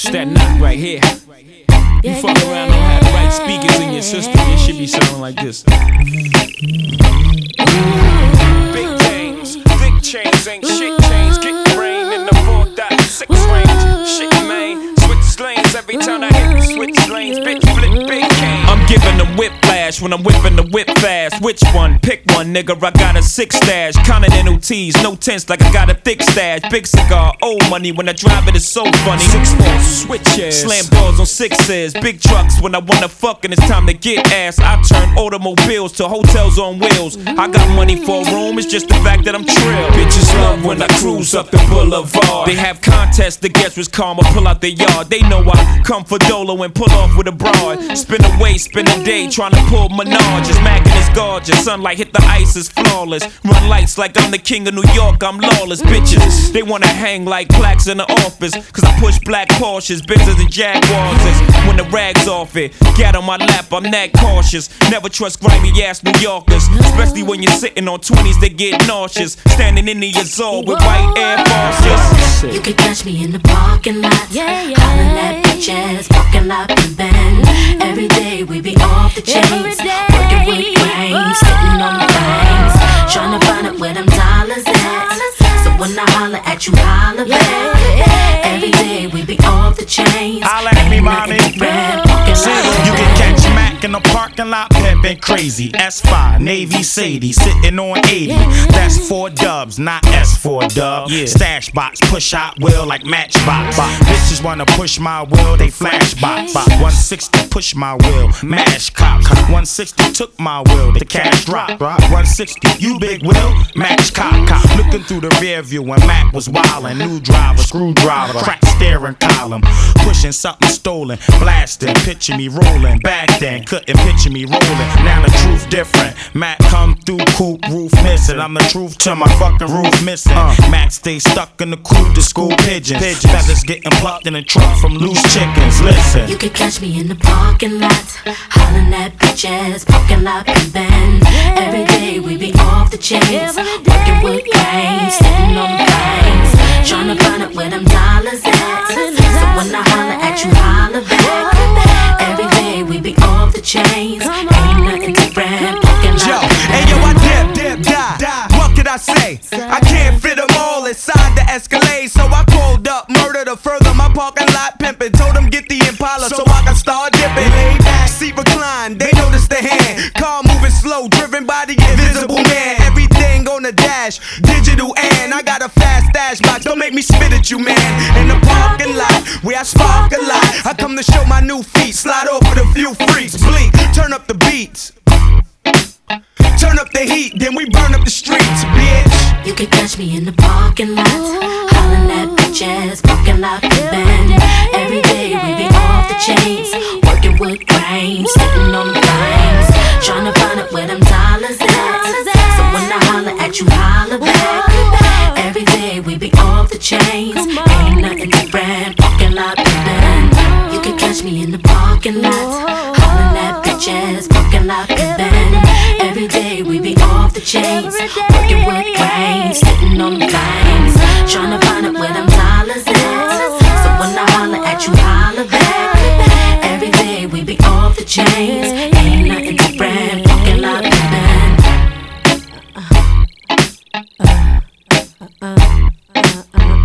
that knock right here. You fuck around, don't have the right speakers in your system, it should be sounding like this. Big games, big chains, ain't shit chains. Get brain in the 4.6 range. Shit, man, switch lanes every time I hit the switch lanes. Bitch, flip big cane. I'm giving them whiplash when I'm whipping the whip fast. Which one? Pick one, nigga. I got a 6 stash. Continental tees, no tints like I got a thick stash. Big cigar, old money when I drive it is so funny. 6-4 switches, slam doors on 6s. Big trucks when I wanna fuck and it's time to get ass. I turn automobiles to hotels on wheels. I got money for a room, it's just the fact that I'm trill. Bitches love when I cruise up the boulevard. They have contests to guess which karma pull out the yard. They know I come for Dolo and pull off with a broad. Spin away, spin a day, trying to pull Menage. Mackin' is gorgeous, sunlight hit the ice is flawless. Run lights like I'm the king of New York, I'm lawless. Bitches, they wanna hang like plaques in the office. Cause I push black Porsches, Benzes and Jaguars. When the rag's off it, get on my lap, I'm that cautious. Never trust grimy ass New Yorkers, especially when you're sitting on 20s that get nauseous. Standing in the Azor with white Air Forces. You can catch me in the parking lot, hollering at bitches, parking lot and bend. Every day we be off the chains, working with brains, sitting on the things, trying to find out where them dollars at. So when I holler at you, holler back. Every day we be off the chains, holler at me, mommy. You can catch Mac in the parking lot, pimpin' crazy. S5, Navy Sadie, sitting on 80. That's 4 dubs, not S4 dub. Stash box, push Hot Wheel like Matchbox. Bitches wanna push my wheel, they flash box. 160 push my wheel, mash cop. 160 took my wheel, the cash drop. 160, you big wheel, match cop. Looking through the rear view when Mac was wildin'. New driver, screwdriver, crack steering column. Pushing something stolen, blasting, picture me rolling. Back then, couldn't picture me rolling. Now the truth different. Mac come through, coupe, roof missing. I'm the truth till my fucking roof missing. Mac stay stuck in the coop, the school pigeons. Feathers getting plucked in the trunk from loose chickens. Listen, you can catch me in the parking lot, hollering at bitches, parking lot and bend. Every day we be off the chains, working with games, sitting on the things, trying to find out where them dollars at. So when I holler at you, holler back. Every day we be off the chains, ain't nothing different. Yo, ayo, I dip, die. What could I say? I can't fit them all inside the Escalade, so I pulled up murder to further my parking lot pimping. Told them get the Impala so I can start dipping. Lay back, seat recline, they notice the hand. Car moving slow, driven by the invisible man. Everything on the dash, digital, and I got a fast dash box. Don't make me spit at you, man. In the parking lot, where I spark a lot, I come to show my new feet. Slide off with a few freaks. Blink, turn up the beats. Turn up the heat, then we burn up the streets, bitch. You can catch me in the parking lot, hollering at bitches, parking lot and bend. Every day we be off the chains, working with grains, sitting on the things, trying to find out where them dollars at. So when I holler at you, holler back. Every day we be off the chains, ain't nothing different, parking lot and bend. You can catch me in the parking lot, hollering at bitches, parking lot and bend. Every day we be off the chains, working with grains, sitting on the things, trying to find out where them dollars at. So when I holler at you, holler back. Every day we be off the chains, ain't nothing different, parking lot and bend.